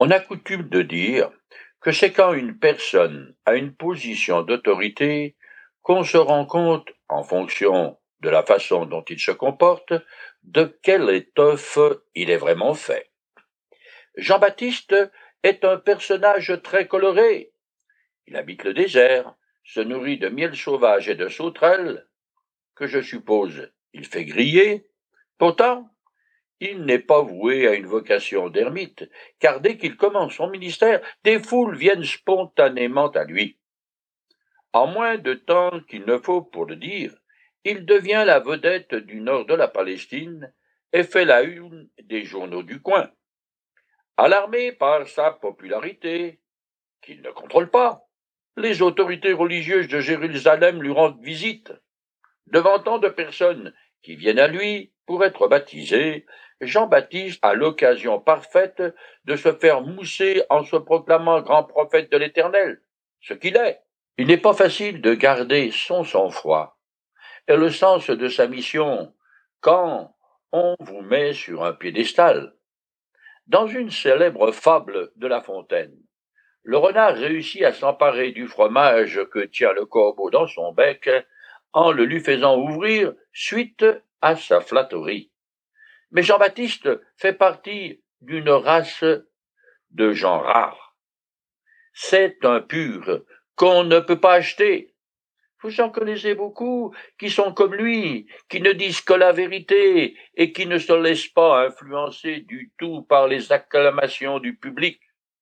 On a coutume de dire que c'est quand une personne a une position d'autorité qu'on se rend compte, en fonction de la façon dont il se comporte, de quelle étoffe il est vraiment fait. Jean-Baptiste est un personnage très coloré. Il habite le désert, se nourrit de miel sauvage et de sauterelles, que je suppose il fait griller. Pourtant, il n'est pas voué à une vocation d'ermite, car dès qu'il commence son ministère, des foules viennent spontanément à lui. En moins de temps qu'il ne faut pour le dire, il devient la vedette du nord de la Palestine et fait la une des journaux du coin. Alarmé par sa popularité, qu'il ne contrôle pas, les autorités religieuses de Jérusalem lui rendent visite. Devant tant de personnes qui viennent à lui pour être baptisées, Jean-Baptiste a l'occasion parfaite de se faire mousser en se proclamant grand prophète de l'Éternel, ce qu'il est. Il n'est pas facile de garder son sang-froid et le sens de sa mission quand on vous met sur un piédestal. Dans une célèbre fable de La Fontaine, le renard réussit à s'emparer du fromage que tient le corbeau dans son bec en le lui faisant ouvrir suite à sa flatterie. Mais Jean-Baptiste fait partie d'une race de gens rares. C'est un pur qu'on ne peut pas acheter. Vous en connaissez beaucoup qui sont comme lui, qui ne disent que la vérité et qui ne se laissent pas influencer du tout par les acclamations du public.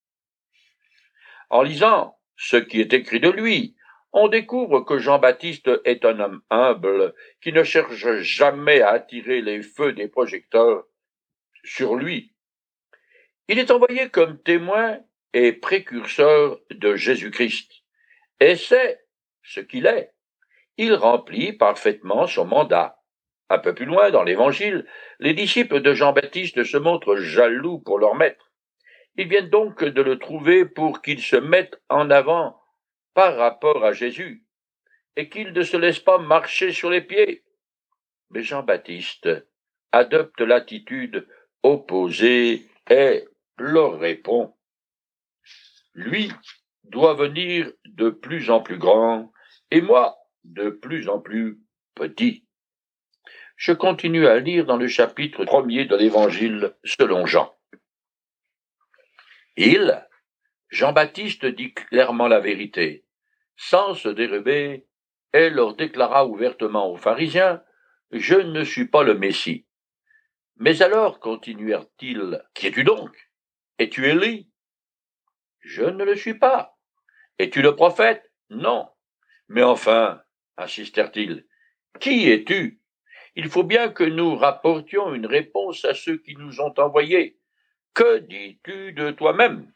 En lisant ce qui est écrit de lui, on découvre que Jean-Baptiste est un homme humble qui ne cherche jamais à attirer les feux des projecteurs sur lui. Il est envoyé comme témoin et précurseur de Jésus-Christ, et c'est ce qu'il est. Il remplit parfaitement son mandat. Un peu plus loin dans l'Évangile, les disciples de Jean-Baptiste se montrent jaloux pour leur maître. Ils viennent donc de le trouver pour qu'il se mette en avant par rapport à Jésus, et qu'il ne se laisse pas marcher sur les pieds. Mais Jean-Baptiste adopte l'attitude opposée et leur répond. Lui doit venir de plus en plus grand, et moi de plus en plus petit. Je continue à lire dans le chapitre 1er de l'Évangile selon Jean. Jean-Baptiste dit clairement la vérité, sans se dérober, et leur déclara ouvertement aux pharisiens, « Je ne suis pas le Messie. » Mais alors, continuèrent-ils, « Qui es-tu donc? Es-tu Élie? » Je ne le suis pas. Es-tu le prophète? Non. Mais enfin, insistèrent-ils, qui es-tu? Il faut bien que nous rapportions une réponse à ceux qui nous ont envoyés. Que dis-tu de toi-même?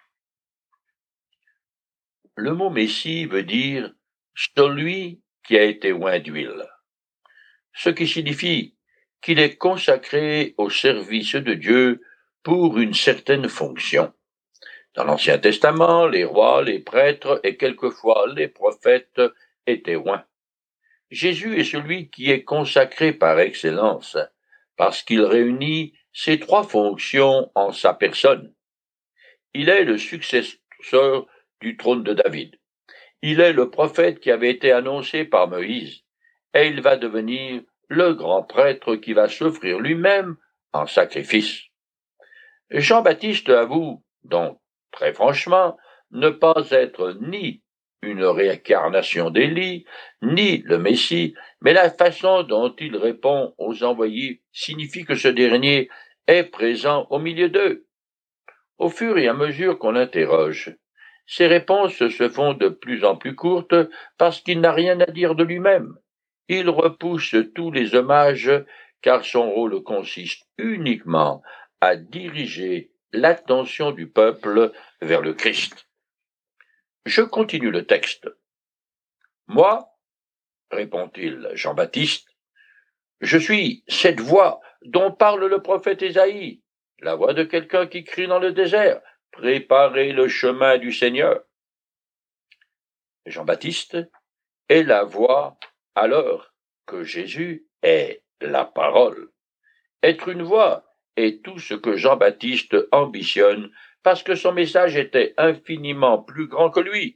Le mot Messie veut dire celui qui a été oint d'huile, ce qui signifie qu'il est consacré au service de Dieu pour une certaine fonction. Dans l'Ancien Testament, les rois, les prêtres et quelquefois les prophètes étaient oints. Jésus est celui qui est consacré par excellence, parce qu'il réunit ces trois fonctions en sa personne. Il est le successeur du trône de David. Il est le prophète qui avait été annoncé par Moïse, et il va devenir le grand prêtre qui va s'offrir lui-même en sacrifice. Jean-Baptiste avoue, donc, très franchement, ne pas être ni une réincarnation d'Élie, ni le Messie, mais la façon dont il répond aux envoyés signifie que ce dernier est présent au milieu d'eux. Au fur et à mesure qu'on l'interroge, ses réponses se font de plus en plus courtes parce qu'il n'a rien à dire de lui-même. Il repousse tous les hommages car son rôle consiste uniquement à diriger l'attention du peuple vers le Christ. Je continue le texte. Moi, répond-il, Jean-Baptiste, je suis cette voix dont parle le prophète Ésaïe, la voix de quelqu'un qui crie dans le désert, préparez le chemin du Seigneur. Jean-Baptiste est la voix alors que Jésus est la parole. Être une voix est tout ce que Jean-Baptiste ambitionne parce que son message était infiniment plus grand que lui.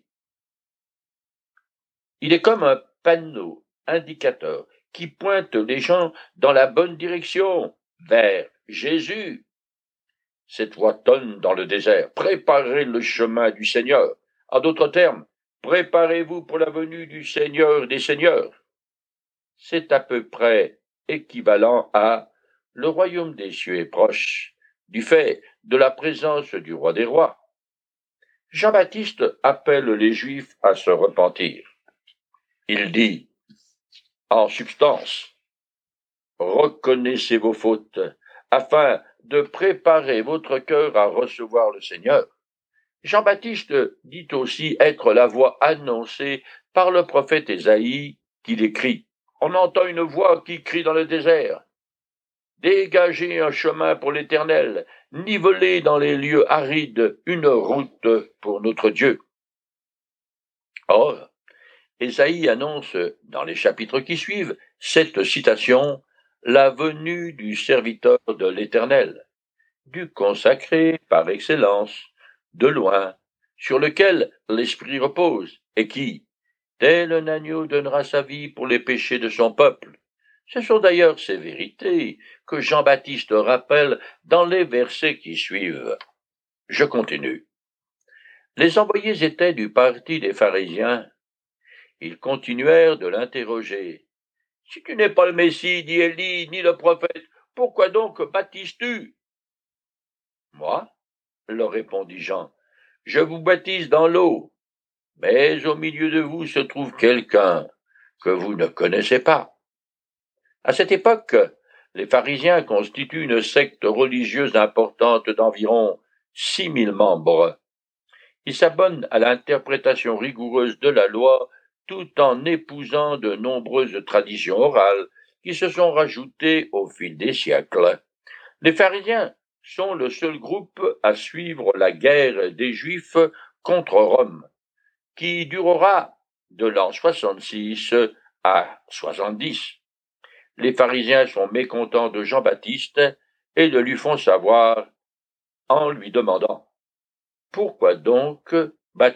Il est comme un panneau indicateur qui pointe les gens dans la bonne direction, vers Jésus. Cette voix tonne dans le désert. Préparez le chemin du Seigneur. En d'autres termes, préparez-vous pour la venue du Seigneur des Seigneurs. C'est à peu près équivalent à le royaume des cieux est proche, du fait de la présence du roi des rois. Jean-Baptiste appelle les Juifs à se repentir. Il dit, en substance, reconnaissez vos fautes, afin de préparer votre cœur à recevoir le Seigneur. Jean-Baptiste dit aussi être la voix annoncée par le prophète Ésaïe, qu'il écrit. On entend une voix qui crie dans le désert. Dégagez un chemin pour l'Éternel, nivelez dans les lieux arides une route pour notre Dieu. Or, Ésaïe annonce, dans les chapitres qui suivent, cette citation, la venue du serviteur de l'Éternel, du consacré par excellence, de loin, sur lequel l'Esprit repose, et qui, tel un agneau, donnera sa vie pour les péchés de son peuple. Ce sont d'ailleurs ces vérités que Jean-Baptiste rappelle dans les versets qui suivent. Je continue. Les envoyés étaient du parti des pharisiens. Ils continuèrent de l'interroger. « Si tu n'es pas le Messie, ni Élie, ni le prophète, pourquoi donc baptises-tu » ? « Moi, leur répondit Jean, je vous baptise dans l'eau, mais au milieu de vous se trouve quelqu'un que vous ne connaissez pas. » À cette époque, les pharisiens constituent une secte religieuse importante d'environ 6000 membres. Ils s'abonnent à l'interprétation rigoureuse de la loi tout en épousant de nombreuses traditions orales qui se sont rajoutées au fil des siècles. Les pharisiens sont le seul groupe à suivre la guerre des Juifs contre Rome, qui durera de l'an 66 à 70. Les pharisiens sont mécontents de Jean-Baptiste et le lui font savoir en lui demandant « Pourquoi donc baptises-tu »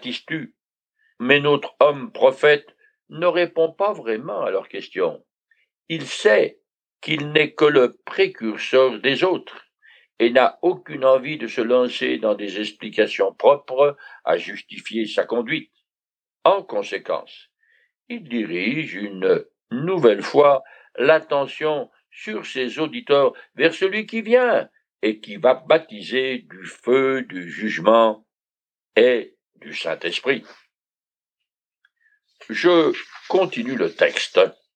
Mais notre homme prophète ne répond pas vraiment à leur question. Il sait qu'il n'est que le précurseur des autres et n'a aucune envie de se lancer dans des explications propres à justifier sa conduite. En conséquence, il dirige une nouvelle fois l'attention sur ses auditeurs vers celui qui vient et qui va baptiser du feu du jugement et du Saint-Esprit. Je continue le texte.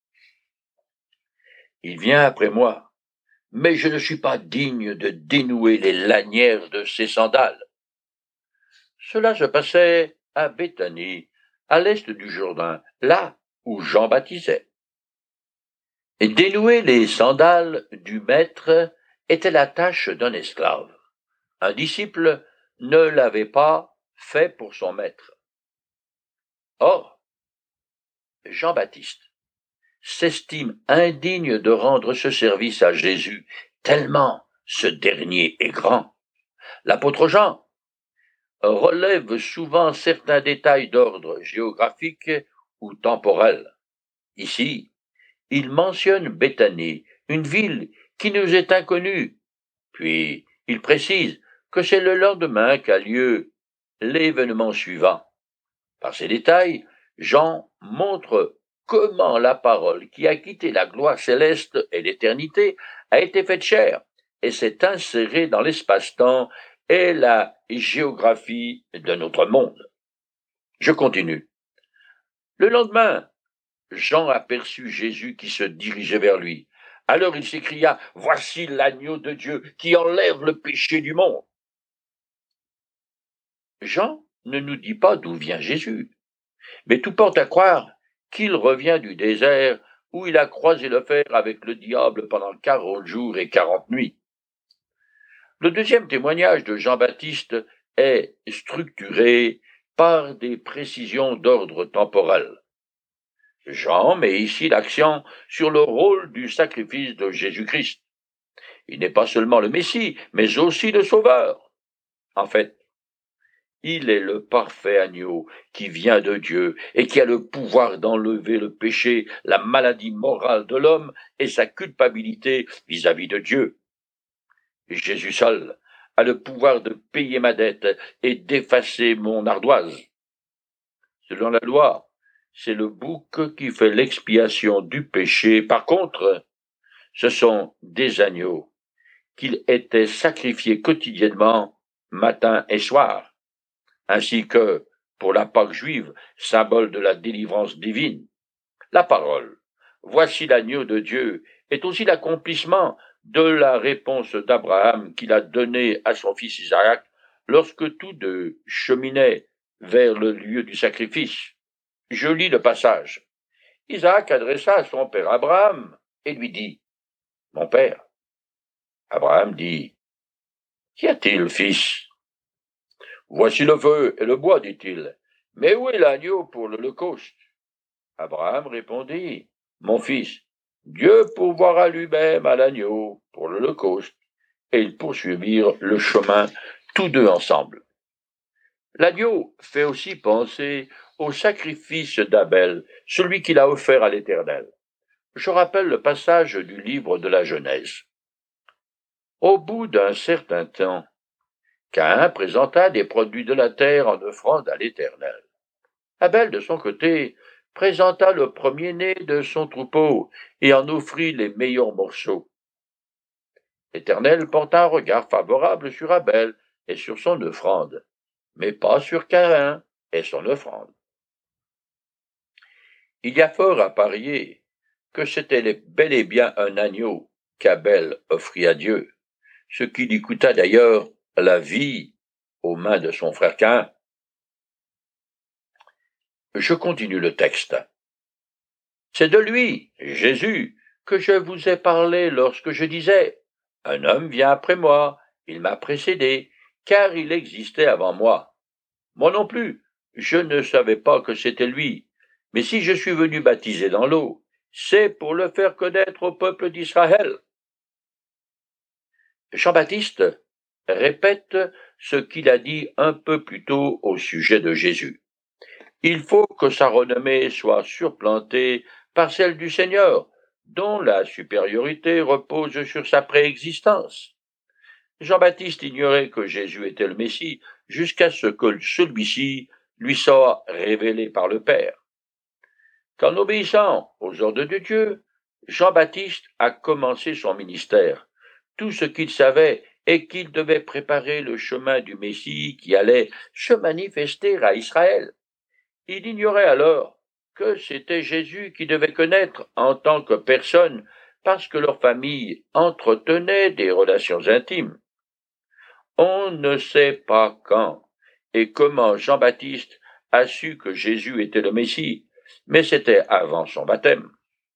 Il vient après moi, mais je ne suis pas digne de dénouer les lanières de ses sandales. Cela se passait à Béthanie, à l'est du Jourdain, là où Jean baptisait. Et dénouer les sandales du maître était la tâche d'un esclave. Un disciple ne l'avait pas fait pour son maître. Or, Jean-Baptiste s'estime indigne de rendre ce service à Jésus, tellement ce dernier est grand. L'apôtre Jean relève souvent certains détails d'ordre géographique ou temporel. Ici, il mentionne Béthanie, une ville qui nous est inconnue, puis il précise que c'est le lendemain qu'a lieu l'événement suivant. Par ces détails, Jean montre comment la parole qui a quitté la gloire céleste et l'éternité a été faite chair et s'est insérée dans l'espace-temps et la géographie de notre monde. Je continue. Le lendemain, Jean aperçut Jésus qui se dirigeait vers lui. Alors il s'écria, « Voici l'agneau de Dieu qui enlève le péché du monde. » Jean ne nous dit pas d'où vient Jésus, mais tout porte à croire qu'il revient du désert où il a croisé le fer avec le diable pendant 40 jours et 40 nuits. Le deuxième témoignage de Jean-Baptiste est structuré par des précisions d'ordre temporel. Jean met ici l'accent sur le rôle du sacrifice de Jésus-Christ. Il n'est pas seulement le Messie, mais aussi le Sauveur. En fait, Il est le parfait agneau qui vient de Dieu et qui a le pouvoir d'enlever le péché, la maladie morale de l'homme et sa culpabilité vis-à-vis de Dieu. Jésus seul a le pouvoir de payer ma dette et d'effacer mon ardoise. Selon la loi, c'est le bouc qui fait l'expiation du péché. Par contre, ce sont des agneaux qu'ils étaient sacrifiés quotidiennement, matin et soir, ainsi que pour la Pâque juive, symbole de la délivrance divine. La parole, voici l'agneau de Dieu, est aussi l'accomplissement de la réponse d'Abraham qu'il a donnée à son fils Isaac lorsque tous deux cheminaient vers le lieu du sacrifice. Je lis le passage. Isaac adressa à son père Abraham et lui dit, « Mon père. » Abraham dit, « Qu'y a-t-il, fils ?» « Voici le feu et le bois, dit-il. Mais où est l'agneau pour l'holocauste ?» Abraham répondit, « Mon fils, Dieu pourvoira lui-même à l'agneau pour l'holocauste. » Et ils poursuivirent le chemin tous deux ensemble. L'agneau fait aussi penser au sacrifice d'Abel, celui qu'il a offert à l'Éternel. Je rappelle le passage du livre de la Genèse. Au bout d'un certain temps, Caïn présenta des produits de la terre en offrande à l'Éternel. Abel, de son côté, présenta le premier-né de son troupeau et en offrit les meilleurs morceaux. L'Éternel porta un regard favorable sur Abel et sur son offrande, mais pas sur Caïn et son offrande. Il y a fort à parier que c'était bel et bien un agneau qu'Abel offrit à Dieu, ce qui lui coûta d'ailleurs la vie aux mains de son frère Caïn. Je continue le texte. C'est de lui, Jésus, que je vous ai parlé lorsque je disais, « Un homme vient après moi, il m'a précédé, car il existait avant moi. » Moi non plus, je ne savais pas que c'était lui, mais si je suis venu baptiser dans l'eau, c'est pour le faire connaître au peuple d'Israël. Jean-Baptiste répète ce qu'il a dit un peu plus tôt au sujet de Jésus. Il faut que sa renommée soit surplantée par celle du Seigneur, dont la supériorité repose sur sa préexistence. Jean-Baptiste ignorait que Jésus était le Messie jusqu'à ce que celui-ci lui soit révélé par le Père. Qu'en obéissant aux ordres de Dieu, Jean-Baptiste a commencé son ministère. Tout ce qu'il savait est qu'il devait préparer le chemin du Messie qui allait se manifester à Israël. Il ignorait alors que c'était Jésus qui devait connaître en tant que personne parce que leur famille entretenait des relations intimes. On ne sait pas quand et comment Jean-Baptiste a su que Jésus était le Messie, mais c'était avant son baptême.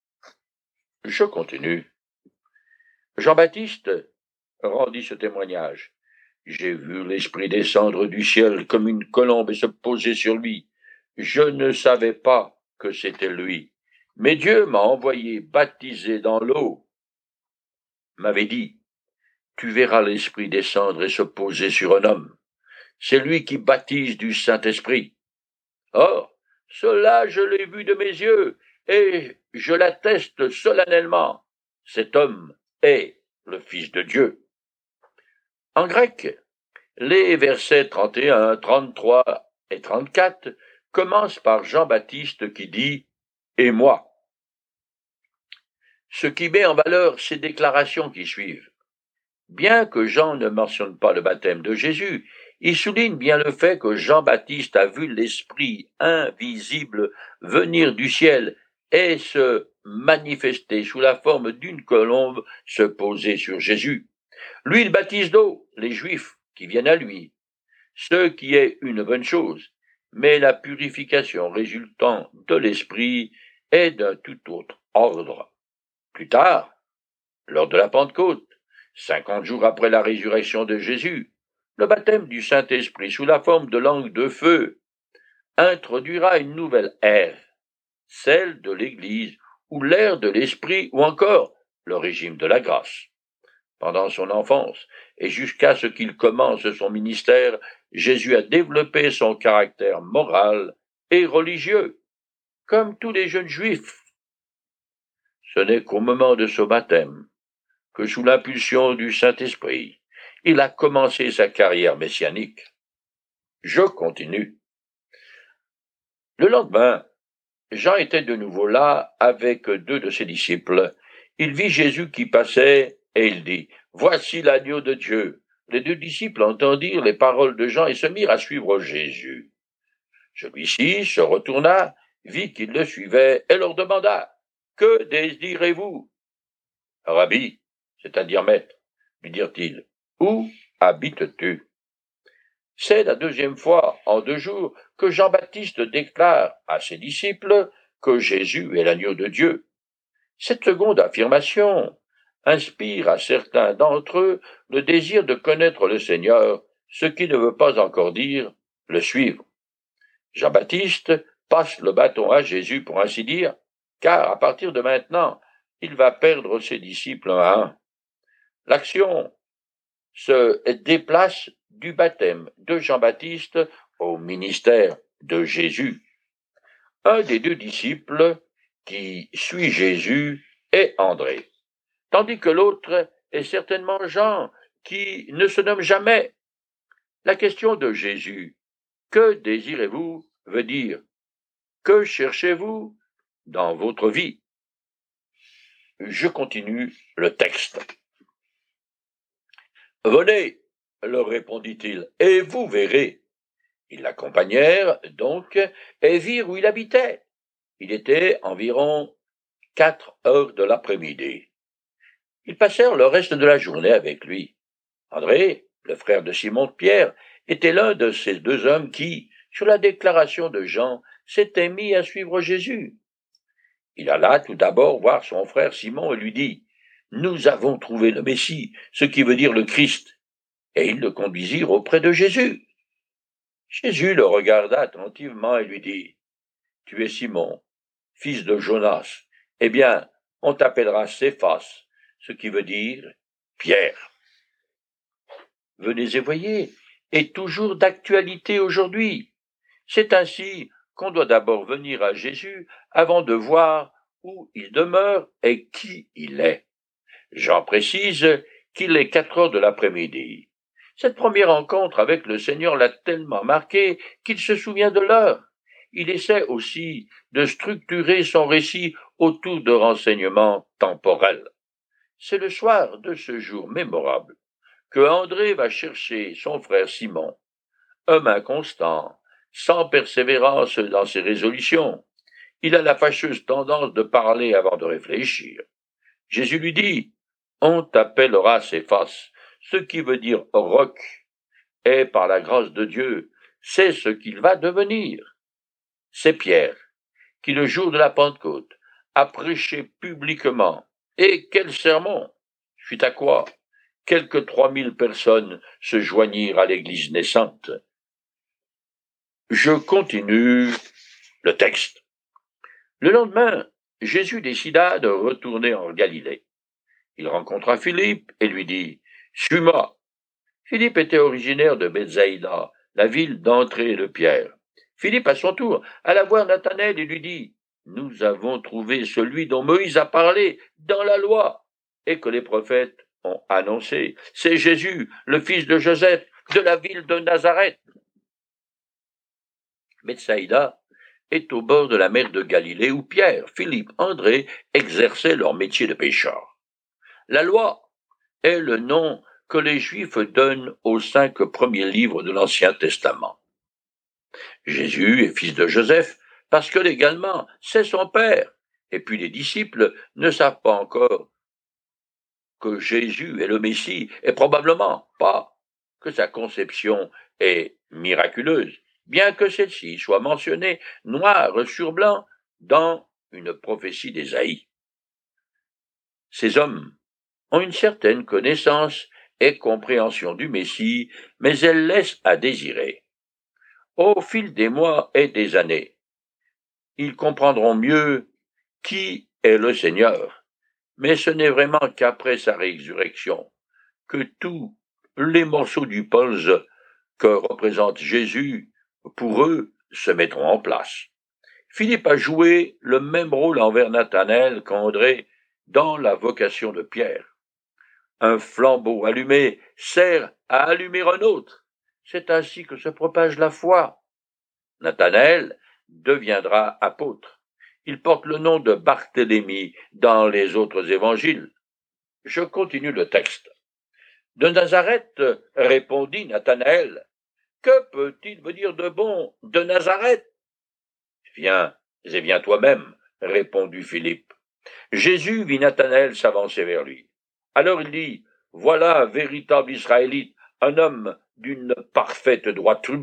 Je continue. Jean-Baptiste rendit ce témoignage. J'ai vu l'Esprit descendre du ciel comme une colombe et se poser sur lui. Je ne savais pas que c'était lui, mais Dieu m'a envoyé baptiser dans l'eau. M'avait dit, tu verras l'Esprit descendre et se poser sur un homme. C'est lui qui baptise du Saint-Esprit. Or, cela je l'ai vu de mes yeux, et je l'atteste solennellement. Cet homme est le Fils de Dieu. En grec, les versets 31, 33 et 34 commencent par Jean-Baptiste qui dit « Et moi ». Ce qui met en valeur ces déclarations qui suivent. Bien que Jean ne mentionne pas le baptême de Jésus, il souligne bien le fait que Jean-Baptiste a vu l'Esprit invisible venir du ciel et se manifester sous la forme d'une colombe se poser sur Jésus. Lui, il baptise d'eau les Juifs qui viennent à lui, ce qui est une bonne chose, mais la purification résultant de l'Esprit est d'un tout autre ordre. Plus tard, lors de la Pentecôte, 50 jours après la résurrection de Jésus, le baptême du Saint-Esprit sous la forme de langue de feu introduira une nouvelle ère, celle de l'Église, ou l'ère de l'Esprit, ou encore le régime de la grâce. Pendant son enfance, et jusqu'à ce qu'il commence son ministère, Jésus a développé son caractère moral et religieux, comme tous les jeunes juifs. Ce n'est qu'au moment de son baptême que, sous l'impulsion du Saint-Esprit, il a commencé sa carrière messianique. Je continue. Le lendemain, Jean était de nouveau là avec 2 de ses disciples. Il vit Jésus qui passait et il dit, « Voici l'agneau de Dieu. » Les 2 disciples entendirent les paroles de Jean et se mirent à suivre Jésus. Celui-ci se retourna, vit qu'ils le suivaient et leur demanda, « Que désirez-vous » ? « Rabbi, c'est-à-dire maître, lui dirent-ils, où habites-tu ? » C'est la 2e fois en 2 jours que Jean-Baptiste déclare à ses disciples que Jésus est l'agneau de Dieu. Cette seconde affirmation inspire à certains d'entre eux le désir de connaître le Seigneur, ce qui ne veut pas encore dire le suivre. Jean-Baptiste passe le bâton à Jésus pour ainsi dire, car à partir de maintenant, il va perdre ses disciples un à un. L'action se déplace du baptême de Jean-Baptiste au ministère de Jésus. Un des 2 disciples qui suit Jésus est André, tandis que l'autre est certainement Jean, qui ne se nomme jamais. La question de Jésus, « Que désirez-vous » veut dire, « Que cherchez-vous dans votre vie ?» Je continue le texte. « Venez, leur répondit-il, et vous verrez. » Ils l'accompagnèrent donc et virent où il habitait. Il était environ 4 heures de l'après-midi. Ils passèrent le reste de la journée avec lui. André, le frère de Simon-Pierre, était l'un de ces 2 hommes qui, sur la déclaration de Jean, s'étaient mis à suivre Jésus. Il alla tout d'abord voir son frère Simon et lui dit, « Nous avons trouvé le Messie, ce qui veut dire le Christ. » Et ils le conduisirent auprès de Jésus. Jésus le regarda attentivement et lui dit, « Tu es Simon, fils de Jonas. Eh bien, on t'appellera Céphas, ce qui veut dire Pierre. » Venez et voyez, est toujours d'actualité aujourd'hui. C'est ainsi qu'on doit d'abord venir à Jésus avant de voir où il demeure et qui il est. Jean précise qu'il est 4 heures de l'après-midi. Cette première rencontre avec le Seigneur l'a tellement marqué qu'il se souvient de l'heure. Il essaie aussi de structurer son récit autour de renseignements temporels. C'est le soir de ce jour mémorable que André va chercher son frère Simon, homme inconstant, sans persévérance dans ses résolutions. Il a la fâcheuse tendance de parler avant de réfléchir. Jésus lui dit, « On t'appellera Céphas, ce qui veut dire roc, et par la grâce de Dieu, c'est ce qu'il va devenir. » C'est Pierre, qui le jour de la Pentecôte a prêché publiquement. Et quel sermon! Suite à quoi, quelques 3000 personnes se joignirent à l'église naissante. Je continue le texte. Le lendemain, Jésus décida de retourner en Galilée. Il rencontra Philippe et lui dit, « Suis-moi. » Philippe était originaire de Bethsaïda, la ville d'André et de Pierre. Philippe, à son tour, alla voir Nathanaël et lui dit, « Nous avons trouvé celui dont Moïse a parlé dans la loi et que les prophètes ont annoncé. C'est Jésus, le fils de Joseph, de la ville de Nazareth. » Bethsaïda est au bord de la mer de Galilée où Pierre, Philippe, André exerçaient leur métier de pêcheurs. La loi est le nom que les Juifs donnent aux 5 premiers livres de l'Ancien Testament. Jésus est fils de Joseph parce que légalement c'est son père, et puis les disciples ne savent pas encore que Jésus est le Messie, et probablement pas que sa conception est miraculeuse, bien que celle-ci soit mentionnée noir sur blanc dans une prophétie d'Ésaïe. Ces hommes ont une certaine connaissance et compréhension du Messie, mais elle laisse à désirer. Au fil des mois et des années, ils comprendront mieux qui est le Seigneur, mais ce n'est vraiment qu'après sa résurrection que tous les morceaux du puzzle que représente Jésus pour eux se mettront en place. Philippe a joué le même rôle envers Nathanaël qu'André dans la vocation de Pierre. Un flambeau allumé sert à allumer un autre. C'est ainsi que se propage la foi. Nathanaël deviendra apôtre. Il porte le nom de Barthélemy dans les autres évangiles. Je continue le texte. De Nazareth, répondit Nathanaël, que peut-il me dire de bon de Nazareth? Viens et viens toi-même, répondit Philippe. Jésus vit Nathanaël s'avancer vers lui. Alors il dit, voilà un véritable Israélite, un homme d'une parfaite droiture.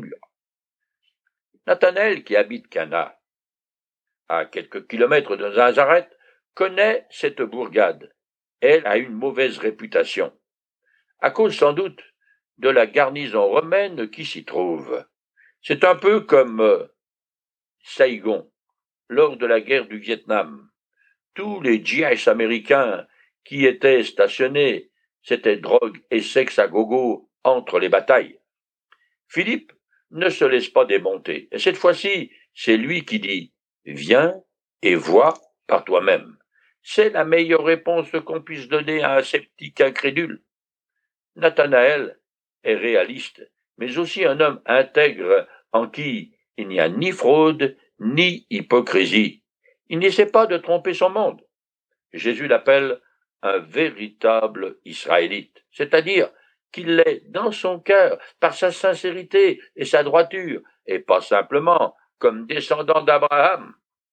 Nathanaël, qui habite Cana, à quelques kilomètres de Nazareth, connaît cette bourgade. Elle a une mauvaise réputation, à cause sans doute de la garnison romaine qui s'y trouve. C'est un peu comme Saigon, lors de la guerre du Vietnam. Tous les GIs américains qui étaient stationnés, c'était drogue et sexe à gogo entre les batailles. Philippe ne se laisse pas démonter, et cette fois-ci, c'est lui qui dit « Viens et vois par toi-même ». C'est la meilleure réponse qu'on puisse donner à un sceptique incrédule. Nathanaël est réaliste, mais aussi un homme intègre en qui il n'y a ni fraude ni hypocrisie. Il n'essaie pas de tromper son monde. Jésus l'appelle un véritable Israélite, c'est-à-dire qu'il l'est dans son cœur par sa sincérité et sa droiture, et pas simplement comme descendant d'Abraham.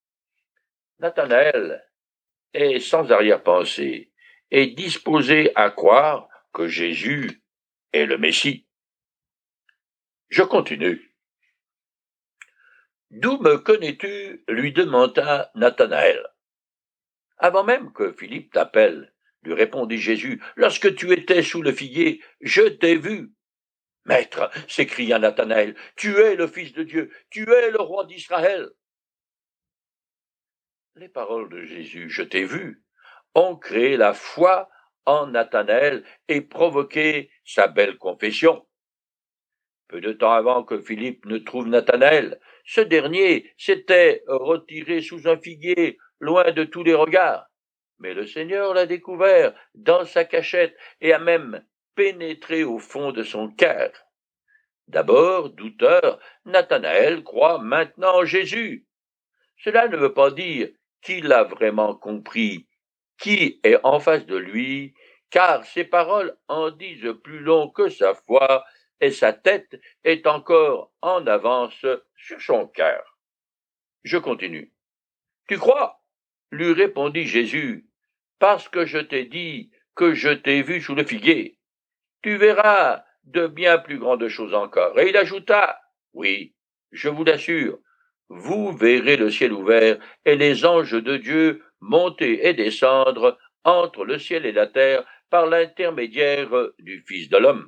Nathanaël est sans arrière-pensée et disposé à croire que Jésus est le Messie. Je continue. D'où me connais-tu? Lui demanda Nathanaël. Avant même que Philippe t'appelle, lui répondit Jésus, lorsque tu étais sous le figuier, je t'ai vu. Maître, s'écria Nathanaël, tu es le Fils de Dieu, tu es le roi d'Israël. Les paroles de Jésus, je t'ai vu, ont créé la foi en Nathanaël et provoqué sa belle confession. Peu de temps avant que Philippe ne trouve Nathanaël, ce dernier s'était retiré sous un figuier, loin de tous les regards. Mais le Seigneur l'a découvert dans sa cachette et a même pénétré au fond de son cœur. D'abord, douteur, Nathanaël croit maintenant en Jésus. Cela ne veut pas dire qu'il a vraiment compris qui est en face de lui, car ses paroles en disent plus long que sa foi, et sa tête est encore en avance sur son cœur. Je continue. Tu crois? Lui répondit Jésus, parce que je t'ai dit que je t'ai vu sous le figuier. Tu verras de bien plus grandes choses encore. Et il ajouta, oui, je vous l'assure, vous verrez le ciel ouvert et les anges de Dieu monter et descendre entre le ciel et la terre par l'intermédiaire du Fils de l'homme.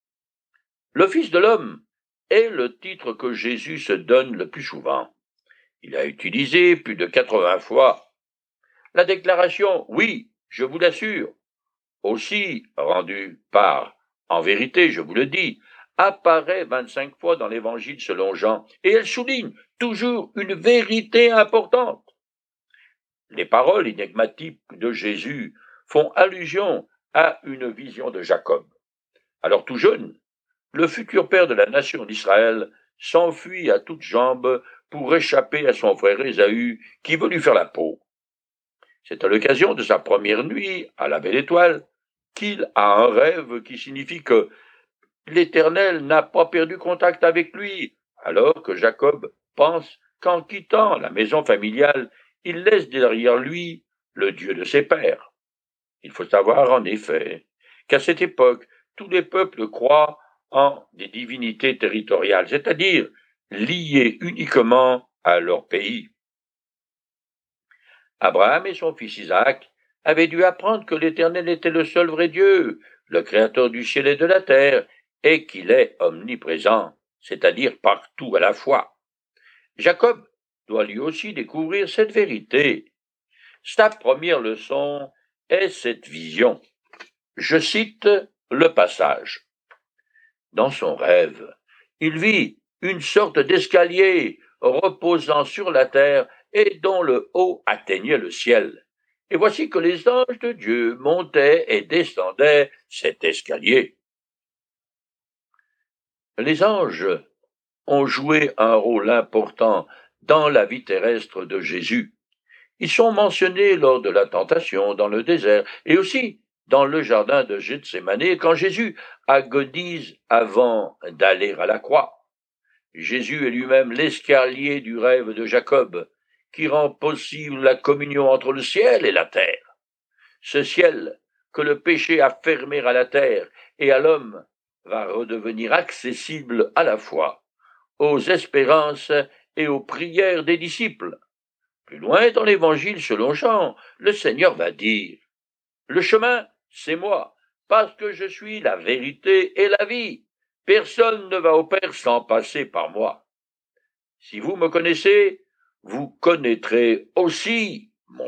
Le Fils de l'homme est le titre que Jésus se donne le plus souvent. Il a utilisé plus de 80 fois la déclaration « Oui, je vous l'assure », aussi rendue par « En vérité, je vous le dis », apparaît 25 fois dans l'Évangile selon Jean, et elle souligne toujours une vérité importante. Les paroles énigmatiques de Jésus font allusion à une vision de Jacob. Alors tout jeune, le futur père de la nation d'Israël s'enfuit à toutes jambes pour échapper à son frère Ésaü qui veut lui faire la peau. C'est à l'occasion de sa première nuit à la belle étoile qu'il a un rêve qui signifie que l'Éternel n'a pas perdu contact avec lui, alors que Jacob pense qu'en quittant la maison familiale, il laisse derrière lui le Dieu de ses pères. Il faut savoir en effet qu'à cette époque, tous les peuples croient en des divinités territoriales, c'est-à-dire liées uniquement à leur pays. Abraham et son fils Isaac avaient dû apprendre que l'Éternel était le seul vrai Dieu, le créateur du ciel et de la terre, et qu'il est omniprésent, c'est-à-dire partout à la fois. Jacob doit lui aussi découvrir cette vérité. Sa première leçon est cette vision. Je cite le passage. Dans son rêve, Il vit une sorte d'escalier reposant sur la terre et dont le haut atteignait le ciel. Et voici que les anges de Dieu montaient et descendaient cet escalier. Les anges ont joué un rôle important dans la vie terrestre de Jésus. Ils sont mentionnés lors de la tentation dans le désert et aussi dans le jardin de Gethsémanée quand Jésus agonise avant d'aller à la croix. Jésus est lui-même l'escalier du rêve de Jacob, qui rend possible la communion entre le ciel et la terre. Ce ciel que le péché a fermé à la terre et à l'homme va redevenir accessible à la fois aux espérances et aux prières des disciples. Plus loin dans l'Évangile selon Jean, le Seigneur va dire « Le chemin, c'est moi, parce que je suis la vérité et la vie. Personne ne va au Père sans passer par moi. Si vous me connaissez, vous connaîtrez aussi mon Père. »